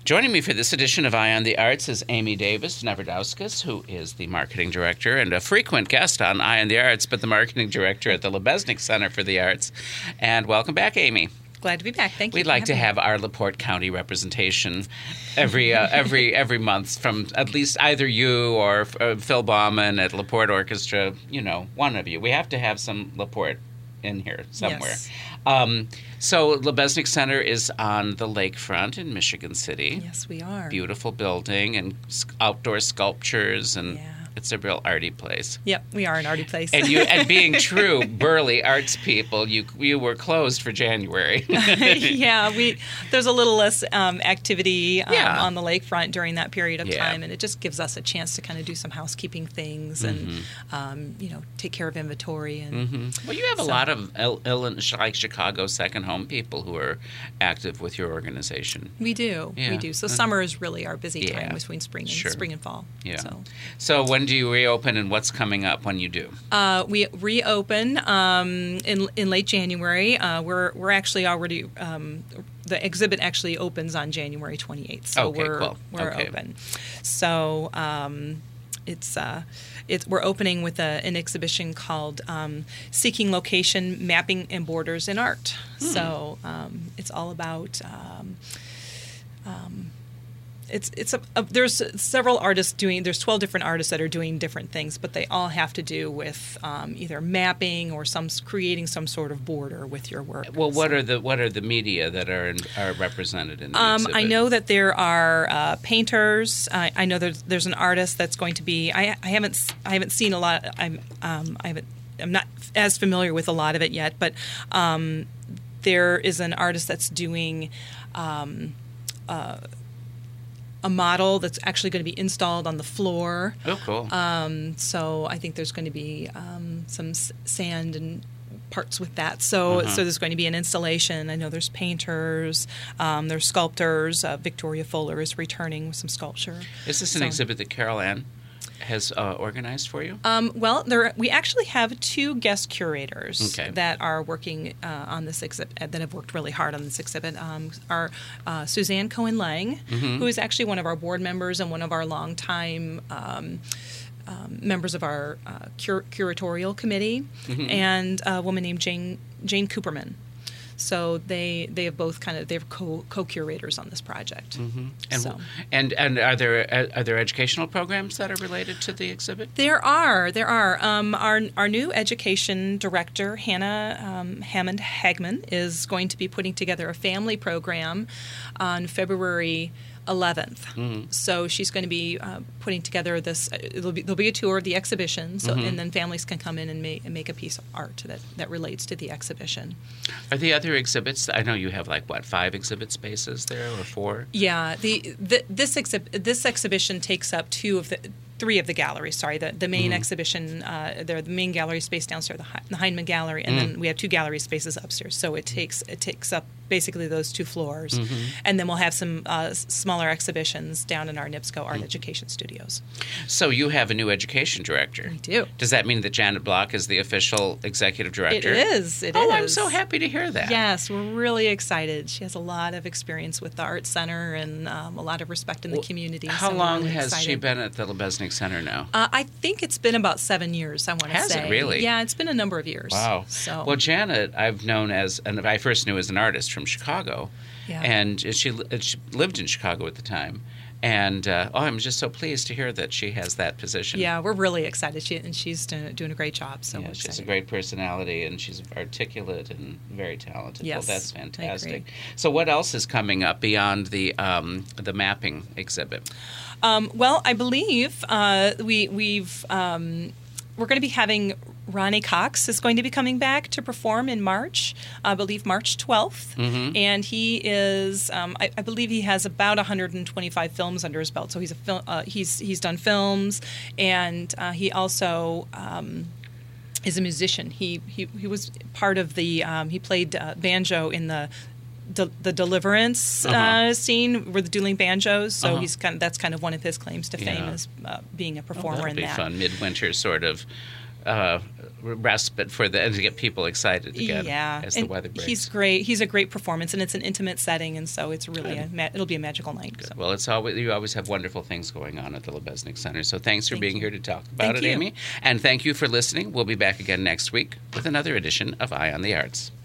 Joining me for this edition of Eye on the Arts is Amy Davis Neverdowskis, who is the marketing director and a frequent guest on Eye on the Arts, but the marketing director at the Lebesnick Center for the Arts. And welcome back, Amy. Glad to be back. Thank you. We'd like to have our LaPorte County representation every month from at least either you or Phil Bauman at LaPorte Orchestra. You know, one of you. We have to have some LaPorte in here somewhere. Yes. So Lebesnick Center is on the lakefront in Michigan City. Yes, we are. Beautiful building and outdoor sculptures, and it's a real arty place. Yep, we are an arty place. And being true Burley arts people, you were closed for January. Yeah, there's a little less activity on the lakefront during that period of time, and it just gives us a chance to kind of do some housekeeping things and take care of inventory. And well, you have a lot of like Chicago second home people who are active with your organization. We do. So summer is really our busy time between spring and fall. Yeah. So when do you reopen, and what's coming up when you do? We reopen in late January. We're actually already the exhibit actually opens on January 28th. So we're open. So we're opening with an exhibition called Seeking Location, Mapping and Borders in Art. So it's all about there's several artists there's 12 different artists that are doing different things, but they all have to do with either mapping or creating some sort of border with your work. Well, what are the media that are represented in the exhibit? I know that there are painters. I know there's an artist that's going to be. I haven't seen a lot. I'm not as familiar with a lot of it yet, but there is an artist that's doing a model that's actually going to be installed on the floor. Oh, cool. So I think there's going to be some sand and parts with that. So there's going to be an installation. I know there's painters, there's sculptors. Victoria Fuller is returning with some sculpture. Is this an exhibit that Carol Ann has organized for you? Well, we actually have two guest curators that are working on this exhibit, that have worked really hard on this exhibit. Are Suzanne Cohen-Lang, who is actually one of our board members and one of our longtime members of our curatorial committee, and a woman named Jane Cooperman. So they're co-curators on this project. And are there educational programs that are related to the exhibit? There are. Our new education director, Hannah Hammond Hagman, is going to be putting together a family program on February 11th. So she's going to be putting together this. There'll be a tour of the exhibition, and then families can come in and make a piece of art that relates to the exhibition. Are the other exhibits? I know you have 5 exhibit spaces there, or 4. Yeah, this exhibition takes up 3 of the galleries. Sorry, the main exhibition, the main gallery space downstairs, the Heinemann Gallery, and then we have 2 gallery spaces upstairs. So it takes up basically those 2 floors, and then we'll have some smaller exhibitions down in our NIPSCO Art Education Studios. So you have a new education director. We do. Does that mean that Janet Block is the official executive director? It is. I'm so happy to hear that. Yes, we're really excited. She has a lot of experience with the Art Center and a lot of respect in the community. How long has she been at the Lebesnick Center now? I think it's been about 7 years, I want to say. Has it really? Yeah, it's been a number of years. Wow. Well, Janet, I've known and I first knew as an artist from Chicago. Yeah. And she lived in Chicago at the time. And I'm just so pleased to hear that she has that position. Yeah, we're really excited. She's doing a great job. So she has a great personality, and she's articulate and very talented. Yes, well, that's fantastic. I agree. So what else is coming up beyond the mapping exhibit? Well, I believe we're going to be having Ronnie Cox is going to be coming back to perform in March, I believe March 12th. And he is, I believe he has about 125 films under his belt. So he's done films, and he also is a musician. He was part of the, he played banjo in the Deliverance scene with the dueling banjos. So that's kind of one of his claims to fame is being a performer in that. That'll be fun. Midwinter sort of respite for and to get people excited again as the and weather breaks. He's great. He's a great performance, and it's an intimate setting, and so it's really it'll be a magical night. So. Well, you always have wonderful things going on at the Lebesnick Center. So thanks for being here to talk about it, Amy. And thank you for listening. We'll be back again next week with another edition of Eye on the Arts.